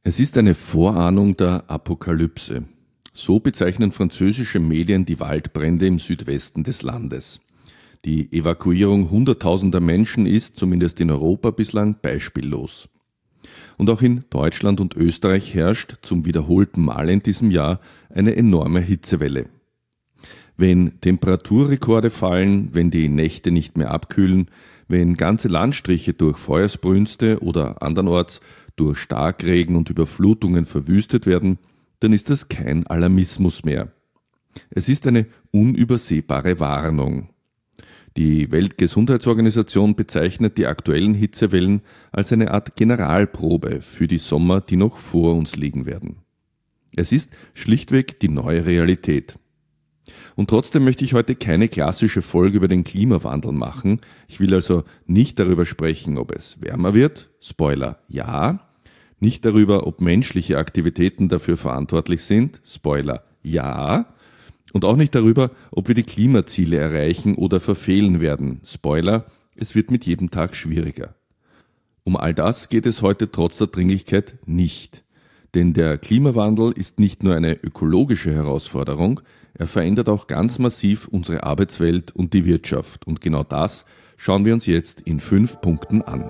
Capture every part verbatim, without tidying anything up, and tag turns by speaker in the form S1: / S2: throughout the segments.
S1: Es ist eine Vorahnung der Apokalypse. So bezeichnen französische Medien die Waldbrände im Südwesten des Landes. Die Evakuierung hunderttausender Menschen ist, zumindest in Europa, bislang beispiellos. Und auch in Deutschland und Österreich herrscht zum wiederholten Mal in diesem Jahr eine enorme Hitzewelle. Wenn Temperaturrekorde fallen, wenn die Nächte nicht mehr abkühlen, wenn ganze Landstriche durch Feuersbrünste oder andernorts durch Starkregen und Überflutungen verwüstet werden, dann ist das kein Alarmismus mehr. Es ist eine unübersehbare Warnung. Die Weltgesundheitsorganisation bezeichnet die aktuellen Hitzewellen als eine Art Generalprobe für die Sommer, die noch vor uns liegen werden. Es ist schlichtweg die neue Realität. Und trotzdem möchte ich heute keine klassische Folge über den Klimawandel machen. Ich will also nicht darüber sprechen, ob es wärmer wird, Spoiler, ja. Nicht darüber, ob menschliche Aktivitäten dafür verantwortlich sind, Spoiler, ja. Und auch nicht darüber, ob wir die Klimaziele erreichen oder verfehlen werden, Spoiler, es wird mit jedem Tag schwieriger. Um all das geht es heute trotz der Dringlichkeit nicht. Denn der Klimawandel ist nicht nur eine ökologische Herausforderung, er verändert auch ganz massiv unsere Arbeitswelt und die Wirtschaft. Und genau das schauen wir uns jetzt in fünf Punkten an.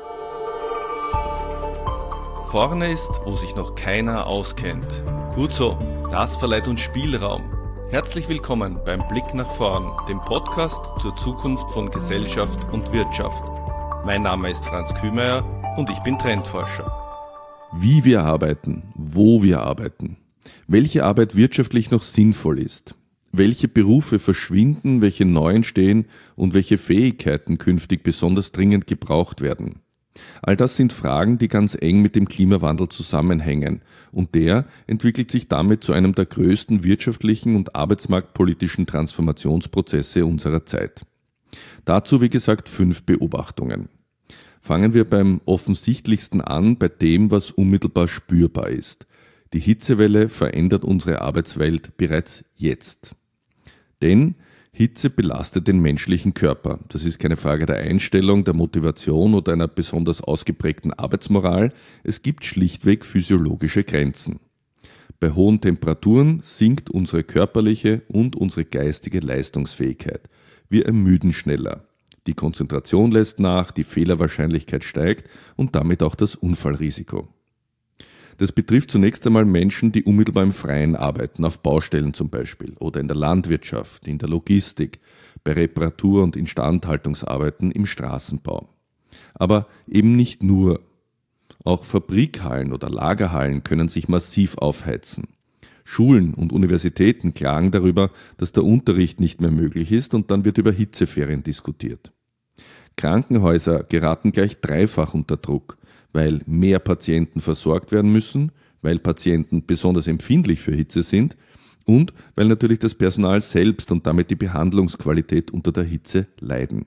S2: Vorne ist, wo sich noch keiner auskennt. Gut so, das verleiht uns Spielraum. Herzlich willkommen beim Blick nach vorn, dem Podcast zur Zukunft von Gesellschaft und Wirtschaft. Mein Name ist Franz Kühmeier und ich bin Trendforscher.
S1: Wie wir arbeiten, wo wir arbeiten, welche Arbeit wirtschaftlich noch sinnvoll ist, welche Berufe verschwinden, welche neu entstehen und welche Fähigkeiten künftig besonders dringend gebraucht werden. All das sind Fragen, die ganz eng mit dem Klimawandel zusammenhängen und der entwickelt sich damit zu einem der größten wirtschaftlichen und arbeitsmarktpolitischen Transformationsprozesse unserer Zeit. Dazu, wie gesagt, fünf Beobachtungen. Fangen wir beim offensichtlichsten an, bei dem, was unmittelbar spürbar ist. Die Hitzewelle verändert unsere Arbeitswelt bereits jetzt. Denn Hitze belastet den menschlichen Körper. Das ist keine Frage der Einstellung, der Motivation oder einer besonders ausgeprägten Arbeitsmoral. Es gibt schlichtweg physiologische Grenzen. Bei hohen Temperaturen sinkt unsere körperliche und unsere geistige Leistungsfähigkeit. Wir ermüden schneller. Die Konzentration lässt nach, die Fehlerwahrscheinlichkeit steigt und damit auch das Unfallrisiko. Das betrifft zunächst einmal Menschen, die unmittelbar im Freien arbeiten, auf Baustellen zum Beispiel oder in der Landwirtschaft, in der Logistik, bei Reparatur- und Instandhaltungsarbeiten im Straßenbau. Aber eben nicht nur. Auch Fabrikhallen oder Lagerhallen können sich massiv aufheizen. Schulen und Universitäten klagen darüber, dass der Unterricht nicht mehr möglich ist und dann wird über Hitzeferien diskutiert. Krankenhäuser geraten gleich dreifach unter Druck, weil mehr Patienten versorgt werden müssen, weil Patienten besonders empfindlich für Hitze sind und weil natürlich das Personal selbst und damit die Behandlungsqualität unter der Hitze leiden.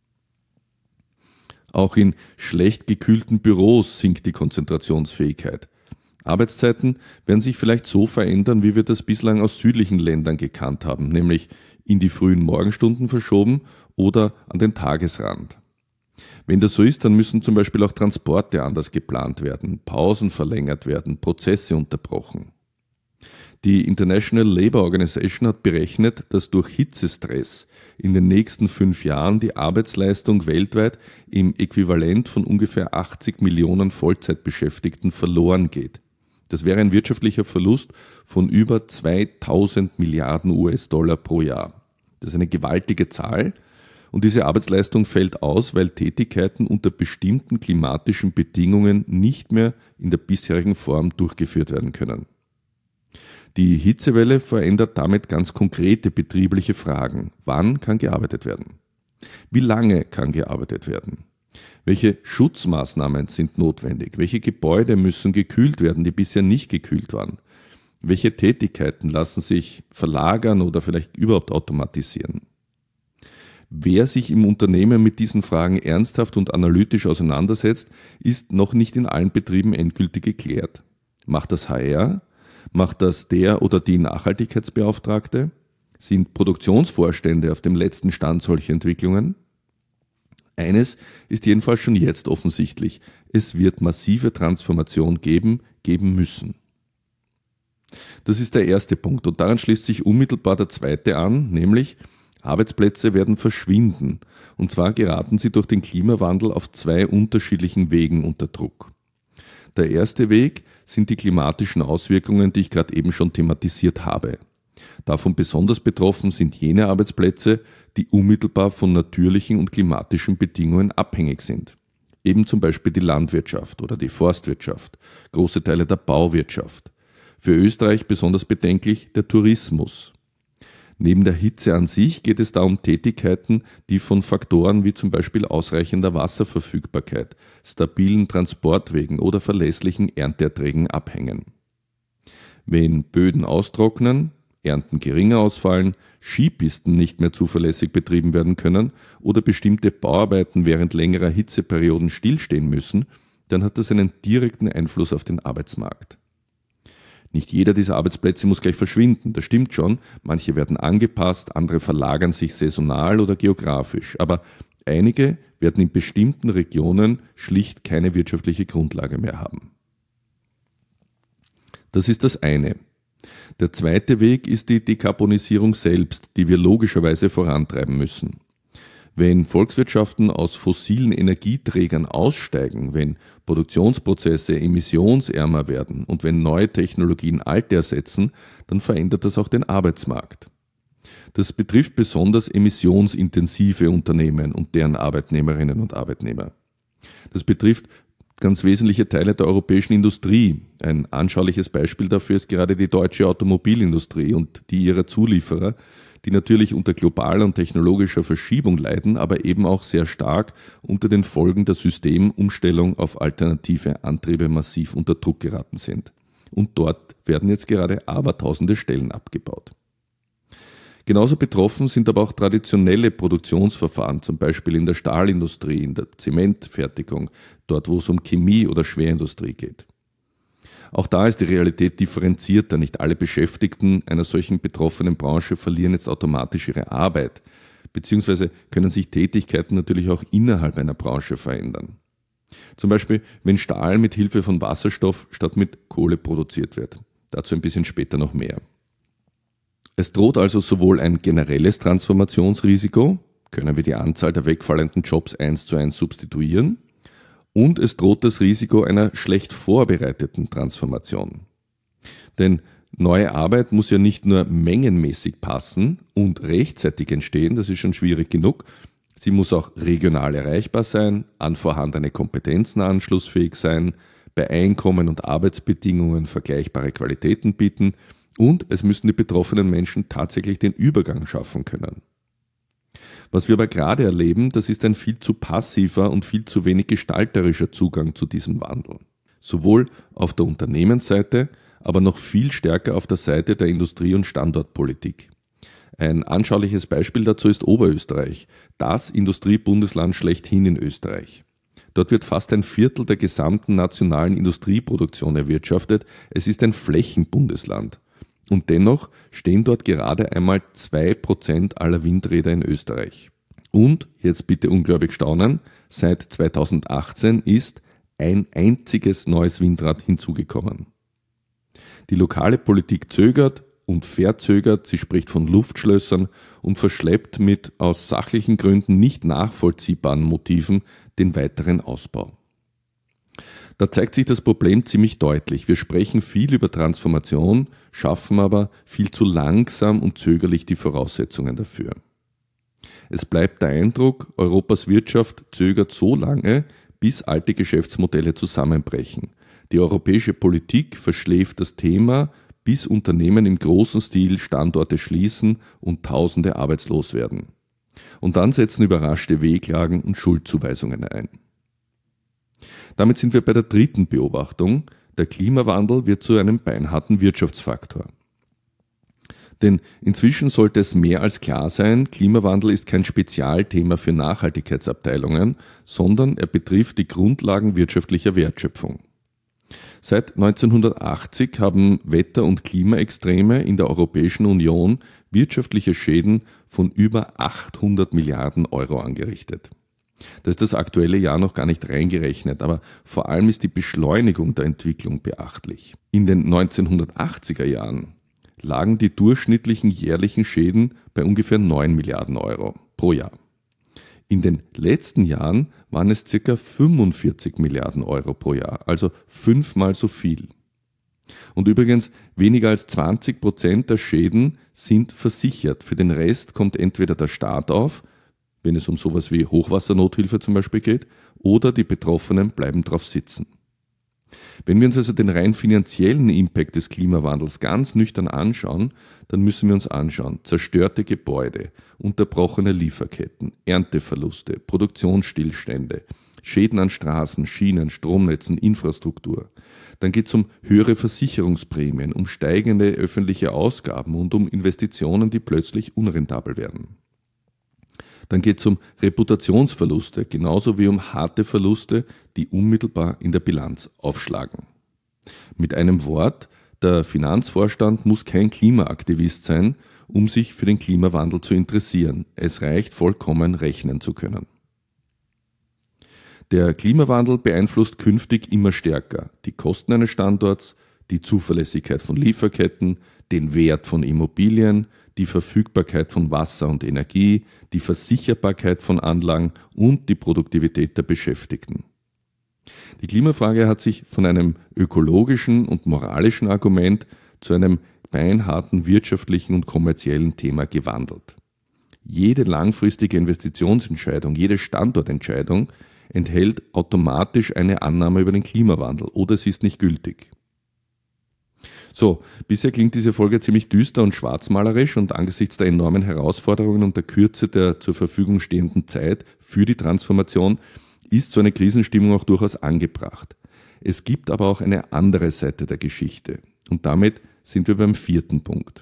S1: Auch in schlecht gekühlten Büros sinkt die Konzentrationsfähigkeit. Arbeitszeiten werden sich vielleicht so verändern, wie wir das bislang aus südlichen Ländern gekannt haben, nämlich in die frühen Morgenstunden verschoben oder an den Tagesrand. Wenn das so ist, dann müssen zum Beispiel auch Transporte anders geplant werden, Pausen verlängert werden, Prozesse unterbrochen. Die International Labour Organization hat berechnet, dass durch Hitzestress in den nächsten fünf Jahren die Arbeitsleistung weltweit im Äquivalent von ungefähr achtzig Millionen Vollzeitbeschäftigten verloren geht. Das wäre ein wirtschaftlicher Verlust von über zweitausend Milliarden U S-Dollar pro Jahr. Das ist eine gewaltige Zahl. Und diese Arbeitsleistung fällt aus, weil Tätigkeiten unter bestimmten klimatischen Bedingungen nicht mehr in der bisherigen Form durchgeführt werden können. Die Hitzewelle verändert damit ganz konkrete betriebliche Fragen. Wann kann gearbeitet werden? Wie lange kann gearbeitet werden? Welche Schutzmaßnahmen sind notwendig? Welche Gebäude müssen gekühlt werden, die bisher nicht gekühlt waren? Welche Tätigkeiten lassen sich verlagern oder vielleicht überhaupt automatisieren? Wer sich im Unternehmen mit diesen Fragen ernsthaft und analytisch auseinandersetzt, ist noch nicht in allen Betrieben endgültig geklärt. Macht das H R? Macht das der oder die Nachhaltigkeitsbeauftragte? Sind Produktionsvorstände auf dem letzten Stand solcher Entwicklungen? Eines ist jedenfalls schon jetzt offensichtlich. Es wird massive Transformation geben, geben müssen. Das ist der erste Punkt und daran schließt sich unmittelbar der zweite an, nämlich Arbeitsplätze werden verschwinden. Und zwar geraten sie durch den Klimawandel auf zwei unterschiedlichen Wegen unter Druck. Der erste Weg sind die klimatischen Auswirkungen, die ich gerade eben schon thematisiert habe. Davon besonders betroffen sind jene Arbeitsplätze, die unmittelbar von natürlichen und klimatischen Bedingungen abhängig sind. Eben zum Beispiel die Landwirtschaft oder die Forstwirtschaft, große Teile der Bauwirtschaft. Für Österreich besonders bedenklich der Tourismus. Neben der Hitze an sich geht es da um Tätigkeiten, die von Faktoren wie zum Beispiel ausreichender Wasserverfügbarkeit, stabilen Transportwegen oder verlässlichen Ernteerträgen abhängen. Wenn Böden austrocknen, Ernten geringer ausfallen, Skipisten nicht mehr zuverlässig betrieben werden können oder bestimmte Bauarbeiten während längerer Hitzeperioden stillstehen müssen, dann hat das einen direkten Einfluss auf den Arbeitsmarkt. Nicht jeder dieser Arbeitsplätze muss gleich verschwinden, das stimmt schon, manche werden angepasst, andere verlagern sich saisonal oder geografisch, aber einige werden in bestimmten Regionen schlicht keine wirtschaftliche Grundlage mehr haben. Das ist das eine. Der zweite Weg ist die Dekarbonisierung selbst, die wir logischerweise vorantreiben müssen. Wenn Volkswirtschaften aus fossilen Energieträgern aussteigen, wenn Produktionsprozesse emissionsärmer werden und wenn neue Technologien alte ersetzen, dann verändert das auch den Arbeitsmarkt. Das betrifft besonders emissionsintensive Unternehmen und deren Arbeitnehmerinnen und Arbeitnehmer. Das betrifft ganz wesentliche Teile der europäischen Industrie. Ein anschauliches Beispiel dafür ist gerade die deutsche Automobilindustrie und die ihrer Zulieferer, die natürlich unter globaler und technologischer Verschiebung leiden, aber eben auch sehr stark unter den Folgen der Systemumstellung auf alternative Antriebe massiv unter Druck geraten sind. Und dort werden jetzt gerade abertausende Stellen abgebaut. Genauso betroffen sind aber auch traditionelle Produktionsverfahren, zum Beispiel in der Stahlindustrie, in der Zementfertigung, dort wo es um Chemie oder Schwerindustrie geht. Auch da ist die Realität differenzierter. Nicht alle Beschäftigten einer solchen betroffenen Branche verlieren jetzt automatisch ihre Arbeit, beziehungsweise können sich Tätigkeiten natürlich auch innerhalb einer Branche verändern. Zum Beispiel, wenn Stahl mit Hilfe von Wasserstoff statt mit Kohle produziert wird. Dazu ein bisschen später noch mehr. Es droht also sowohl ein generelles Transformationsrisiko, können wir die Anzahl der wegfallenden Jobs eins zu eins substituieren, und es droht das Risiko einer schlecht vorbereiteten Transformation. Denn neue Arbeit muss ja nicht nur mengenmäßig passen und rechtzeitig entstehen, das ist schon schwierig genug, sie muss auch regional erreichbar sein, an vorhandene Kompetenzen anschlussfähig sein, bei Einkommen und Arbeitsbedingungen vergleichbare Qualitäten bieten und es müssen die betroffenen Menschen tatsächlich den Übergang schaffen können. Was wir aber gerade erleben, das ist ein viel zu passiver und viel zu wenig gestalterischer Zugang zu diesem Wandel. Sowohl auf der Unternehmensseite, aber noch viel stärker auf der Seite der Industrie- und Standortpolitik. Ein anschauliches Beispiel dazu ist Oberösterreich, das Industriebundesland schlechthin in Österreich. Dort wird fast ein Viertel der gesamten nationalen Industrieproduktion erwirtschaftet. Es ist ein Flächenbundesland. Und dennoch stehen dort gerade einmal zwei Prozent aller Windräder in Österreich. Und, jetzt bitte ungläubig staunen, seit zweitausendachtzehn ist ein einziges neues Windrad hinzugekommen. Die lokale Politik zögert und verzögert, sie spricht von Luftschlössern und verschleppt mit aus sachlichen Gründen nicht nachvollziehbaren Motiven den weiteren Ausbau. Da zeigt sich das Problem ziemlich deutlich. Wir sprechen viel über Transformation, schaffen aber viel zu langsam und zögerlich die Voraussetzungen dafür. Es bleibt der Eindruck, Europas Wirtschaft zögert so lange, bis alte Geschäftsmodelle zusammenbrechen. Die europäische Politik verschläft das Thema, bis Unternehmen im großen Stil Standorte schließen und Tausende arbeitslos werden. Und dann setzen überraschte Wehklagen und Schuldzuweisungen ein. Damit sind wir bei der dritten Beobachtung. Der Klimawandel wird zu einem beinharten Wirtschaftsfaktor. Denn inzwischen sollte es mehr als klar sein, Klimawandel ist kein Spezialthema für Nachhaltigkeitsabteilungen, sondern er betrifft die Grundlagen wirtschaftlicher Wertschöpfung. Seit neunzehnhundertachtzig haben Wetter- und Klimaextreme in der Europäischen Union wirtschaftliche Schäden von über achthundert Milliarden Euro angerichtet. Da ist das aktuelle Jahr noch gar nicht reingerechnet, aber vor allem ist die Beschleunigung der Entwicklung beachtlich. In den neunzehnhundertachtziger Jahren lagen die durchschnittlichen jährlichen Schäden bei ungefähr neun Milliarden Euro pro Jahr. In den letzten Jahren waren es ca. fünfundvierzig Milliarden Euro pro Jahr, also fünfmal so viel. Und übrigens, weniger als zwanzig Prozent der Schäden sind versichert. Für den Rest kommt entweder der Staat auf, wenn es um sowas wie Hochwassernothilfe zum Beispiel geht, oder die Betroffenen bleiben drauf sitzen. Wenn wir uns also den rein finanziellen Impact des Klimawandels ganz nüchtern anschauen, dann müssen wir uns anschauen, zerstörte Gebäude, unterbrochene Lieferketten, Ernteverluste, Produktionsstillstände, Schäden an Straßen, Schienen, Stromnetzen, Infrastruktur. Dann geht es um höhere Versicherungsprämien, um steigende öffentliche Ausgaben und um Investitionen, die plötzlich unrentabel werden. Dann geht es um Reputationsverluste, genauso wie um harte Verluste, die unmittelbar in der Bilanz aufschlagen. Mit einem Wort, der Finanzvorstand muss kein Klimaaktivist sein, um sich für den Klimawandel zu interessieren. Es reicht vollkommen rechnen zu können. Der Klimawandel beeinflusst künftig immer stärker die Kosten eines Standorts, die Zuverlässigkeit von Lieferketten, den Wert von Immobilien, die Verfügbarkeit von Wasser und Energie, die Versicherbarkeit von Anlagen und die Produktivität der Beschäftigten. Die Klimafrage hat sich von einem ökologischen und moralischen Argument zu einem beinharten wirtschaftlichen und kommerziellen Thema gewandelt. Jede langfristige Investitionsentscheidung, jede Standortentscheidung enthält automatisch eine Annahme über den Klimawandel oder sie ist nicht gültig. So, bisher klingt diese Folge ziemlich düster und schwarzmalerisch und angesichts der enormen Herausforderungen und der Kürze der zur Verfügung stehenden Zeit für die Transformation ist so eine Krisenstimmung auch durchaus angebracht. Es gibt aber auch eine andere Seite der Geschichte und damit sind wir beim vierten Punkt.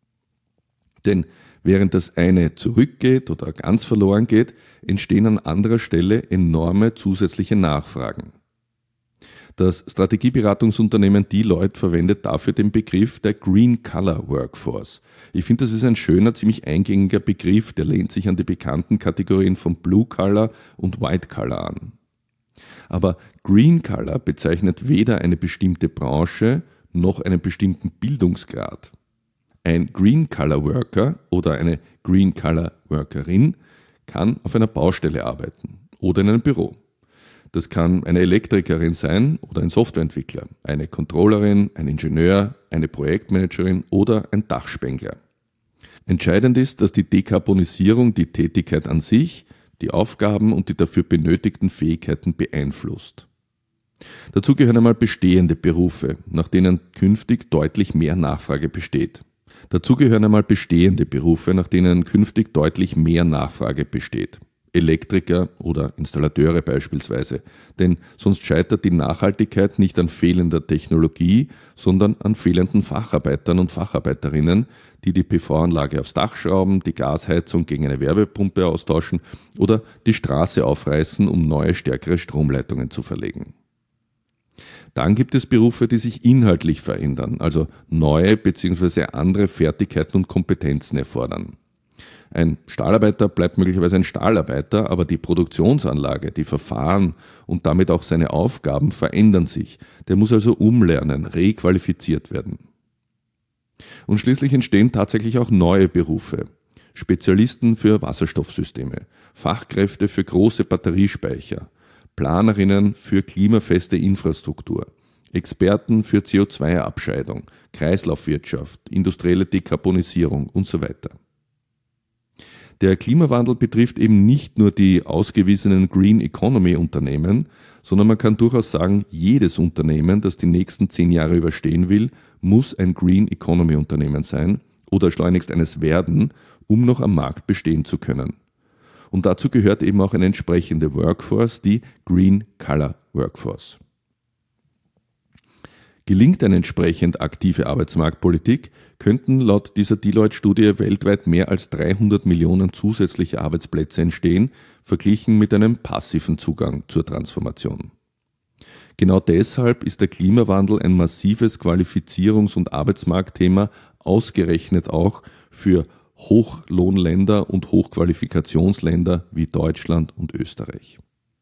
S1: Denn während das eine zurückgeht oder ganz verloren geht, entstehen an anderer Stelle enorme zusätzliche Nachfragen. Das Strategieberatungsunternehmen Deloitte verwendet dafür den Begriff der Green Color Workforce. Ich finde, das ist ein schöner, ziemlich eingängiger Begriff, der lehnt sich an die bekannten Kategorien von Blue Color und White Color an. Aber Green Color bezeichnet weder eine bestimmte Branche noch einen bestimmten Bildungsgrad. Ein Green Color Worker oder eine Green Color Workerin kann auf einer Baustelle arbeiten oder in einem Büro. Das kann eine Elektrikerin sein oder ein Softwareentwickler, eine Controllerin, ein Ingenieur, eine Projektmanagerin oder ein Dachspengler. Entscheidend ist, dass die Dekarbonisierung die Tätigkeit an sich, die Aufgaben und die dafür benötigten Fähigkeiten beeinflusst. Dazu gehören einmal bestehende Berufe, nach denen künftig deutlich mehr Nachfrage besteht. Dazu gehören einmal bestehende Berufe, nach denen künftig deutlich mehr Nachfrage besteht. Elektriker oder Installateure beispielsweise, denn sonst scheitert die Nachhaltigkeit nicht an fehlender Technologie, sondern an fehlenden Facharbeitern und Facharbeiterinnen, die die P V-Anlage aufs Dach schrauben, die Gasheizung gegen eine Wärmepumpe austauschen oder die Straße aufreißen, um neue, stärkere Stromleitungen zu verlegen. Dann gibt es Berufe, die sich inhaltlich verändern, also neue bzw. andere Fertigkeiten und Kompetenzen erfordern. Ein Stahlarbeiter bleibt möglicherweise ein Stahlarbeiter, aber die Produktionsanlage, die Verfahren und damit auch seine Aufgaben verändern sich. Der muss also umlernen, requalifiziert werden. Und schließlich entstehen tatsächlich auch neue Berufe. Spezialisten für Wasserstoffsysteme, Fachkräfte für große Batteriespeicher, Planerinnen für klimafeste Infrastruktur, Experten für C O zwei Abscheidung, Kreislaufwirtschaft, industrielle Dekarbonisierung und so weiter. Der Klimawandel betrifft eben nicht nur die ausgewiesenen Green Economy Unternehmen, sondern man kann durchaus sagen, jedes Unternehmen, das die nächsten zehn Jahre überstehen will, muss ein Green Economy Unternehmen sein oder schleunigst eines werden, um noch am Markt bestehen zu können. Und dazu gehört eben auch eine entsprechende Workforce, die Green Color Workforce. Gelingt eine entsprechend aktive Arbeitsmarktpolitik, könnten laut dieser Deloitte-Studie weltweit mehr als dreihundert Millionen zusätzliche Arbeitsplätze entstehen, verglichen mit einem passiven Zugang zur Transformation. Genau deshalb ist der Klimawandel ein massives Qualifizierungs- und Arbeitsmarktthema, ausgerechnet auch für Hochlohnländer und Hochqualifikationsländer wie Deutschland und Österreich.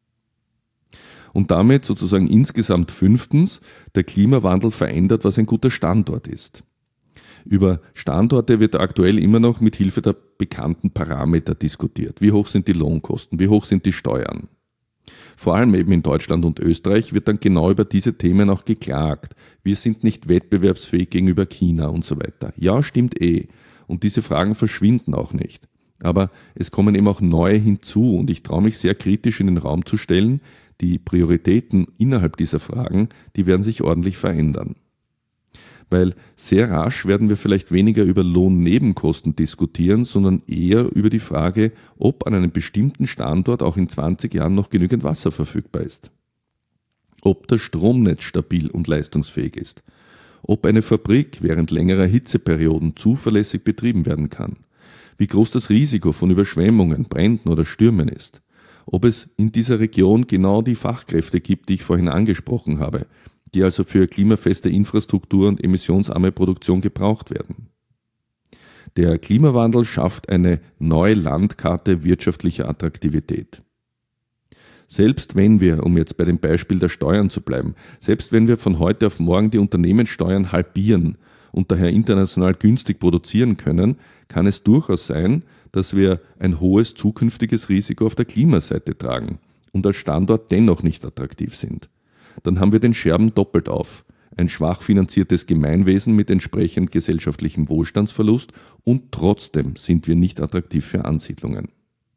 S1: Und damit sozusagen insgesamt fünftens, der Klimawandel verändert, was ein guter Standort ist. Über Standorte wird aktuell immer noch mit Hilfe der bekannten Parameter diskutiert. Wie hoch sind die Lohnkosten? Wie hoch sind die Steuern? Vor allem eben in Deutschland und Österreich wird dann genau über diese Themen auch geklagt. Wir sind nicht wettbewerbsfähig gegenüber China und so weiter. Ja, stimmt eh. Und diese Fragen verschwinden auch nicht. Aber es kommen eben auch neue hinzu und ich traue mich sehr kritisch in den Raum zu stellen, die Prioritäten innerhalb dieser Fragen, die werden sich ordentlich verändern. Weil sehr rasch werden wir vielleicht weniger über Lohnnebenkosten diskutieren, sondern eher über die Frage, ob an einem bestimmten Standort auch in zwanzig Jahren noch genügend Wasser verfügbar ist. Ob das Stromnetz stabil und leistungsfähig ist. Ob eine Fabrik während längerer Hitzeperioden zuverlässig betrieben werden kann. Wie groß das Risiko von Überschwemmungen, Bränden oder Stürmen ist. Ob es in dieser Region genau die Fachkräfte gibt, die ich vorhin angesprochen habe, die also für klimafeste Infrastruktur und emissionsarme Produktion gebraucht werden. Der Klimawandel schafft eine neue Landkarte wirtschaftlicher Attraktivität. Selbst wenn wir, um jetzt bei dem Beispiel der Steuern zu bleiben, selbst wenn wir von heute auf morgen die Unternehmenssteuern halbieren und daher international günstig produzieren können, kann es durchaus sein, dass wir ein hohes zukünftiges Risiko auf der Klimaseite tragen und als Standort dennoch nicht attraktiv sind. Dann haben wir den Scherben doppelt auf. Ein schwach finanziertes Gemeinwesen mit entsprechend gesellschaftlichem Wohlstandsverlust und trotzdem sind wir nicht attraktiv für Ansiedlungen.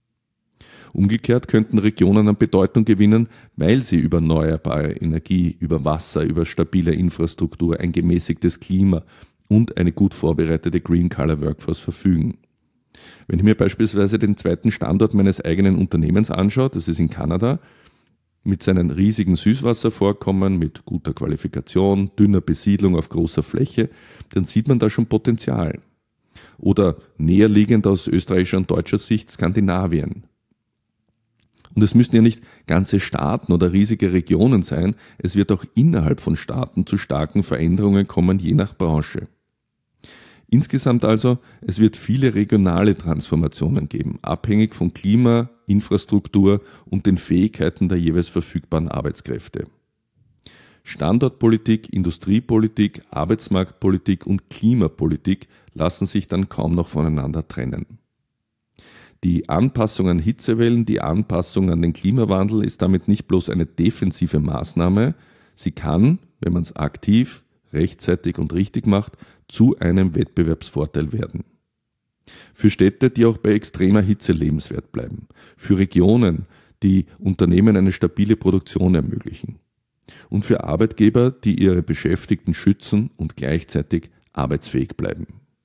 S1: Umgekehrt könnten Regionen an Bedeutung gewinnen, weil sie über erneuerbare Energie, über Wasser, über stabile Infrastruktur, ein gemäßigtes Klima und eine gut vorbereitete Green-Color-Workforce verfügen. Wenn ich mir beispielsweise den zweiten Standort meines eigenen Unternehmens anschaue, das ist in Kanada, mit seinen riesigen Süßwasservorkommen, mit guter Qualifikation, dünner Besiedlung auf großer Fläche, dann sieht man da schon Potenzial. Oder näher liegend aus österreichischer und deutscher Sicht Skandinavien. Und es müssen ja nicht ganze Staaten oder riesige Regionen sein, es wird auch innerhalb von Staaten zu starken Veränderungen kommen, je nach Branche. Insgesamt also, es wird viele regionale Transformationen geben, abhängig von Klima, Infrastruktur und den Fähigkeiten der jeweils verfügbaren Arbeitskräfte. Standortpolitik, Industriepolitik, Arbeitsmarktpolitik und Klimapolitik lassen sich dann kaum noch voneinander trennen. Die Anpassung an Hitzewellen, die Anpassung an den Klimawandel ist damit nicht bloß eine defensive Maßnahme, sie kann, wenn man es aktiv, rechtzeitig und richtig macht, zu einem Wettbewerbsvorteil werden. Für Städte, die auch bei extremer Hitze lebenswert bleiben. Für Regionen, die Unternehmen eine stabile Produktion ermöglichen. Und für Arbeitgeber, die ihre Beschäftigten schützen und gleichzeitig arbeitsfähig bleiben.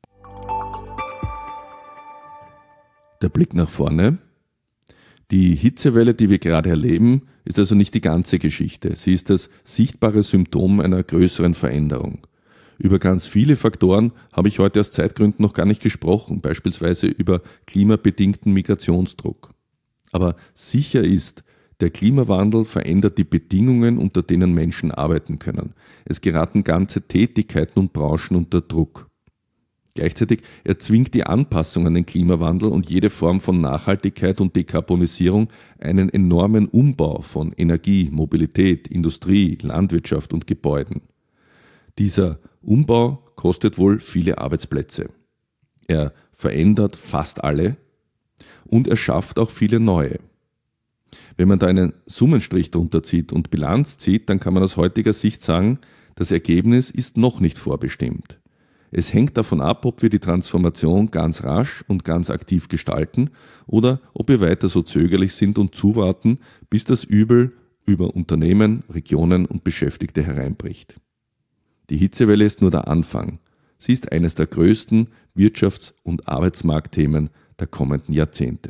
S1: Der Blick nach vorne. Die Hitzewelle, die wir gerade erleben, ist also nicht die ganze Geschichte. Sie ist das sichtbare Symptom einer größeren Veränderung. Über ganz viele Faktoren habe ich heute aus Zeitgründen noch gar nicht gesprochen, beispielsweise über klimabedingten Migrationsdruck. Aber sicher ist, der Klimawandel verändert die Bedingungen, unter denen Menschen arbeiten können. Es geraten ganze Tätigkeiten und Branchen unter Druck. Gleichzeitig erzwingt die Anpassung an den Klimawandel und jede Form von Nachhaltigkeit und Dekarbonisierung einen enormen Umbau von Energie, Mobilität, Industrie, Landwirtschaft und Gebäuden. Dieser Umbau kostet wohl viele Arbeitsplätze. Er verändert fast alle und er schafft auch viele neue. Wenn man da einen Summenstrich drunter zieht und Bilanz zieht, dann kann man aus heutiger Sicht sagen, das Ergebnis ist noch nicht vorbestimmt. Es hängt davon ab, ob wir die Transformation ganz rasch und ganz aktiv gestalten oder ob wir weiter so zögerlich sind und zuwarten, bis das Übel über Unternehmen, Regionen und Beschäftigte hereinbricht. Die Hitzewelle ist nur der Anfang. Sie ist eines der größten Wirtschafts- und Arbeitsmarktthemen der kommenden Jahrzehnte.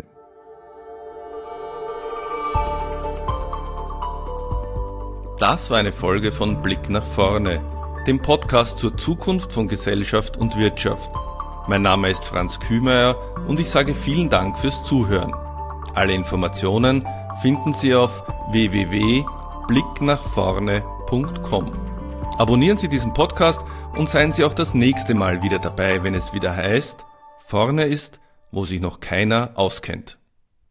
S2: Das war eine Folge von Blick nach vorne, dem Podcast zur Zukunft von Gesellschaft und Wirtschaft. Mein Name ist Franz Kühmeier und ich sage vielen Dank fürs Zuhören. Alle Informationen finden Sie auf w w w punkt blick nach vorne punkt com. Abonnieren Sie diesen Podcast und seien Sie auch das nächste Mal wieder dabei, wenn es wieder heißt: Vorne ist, wo sich noch keiner auskennt.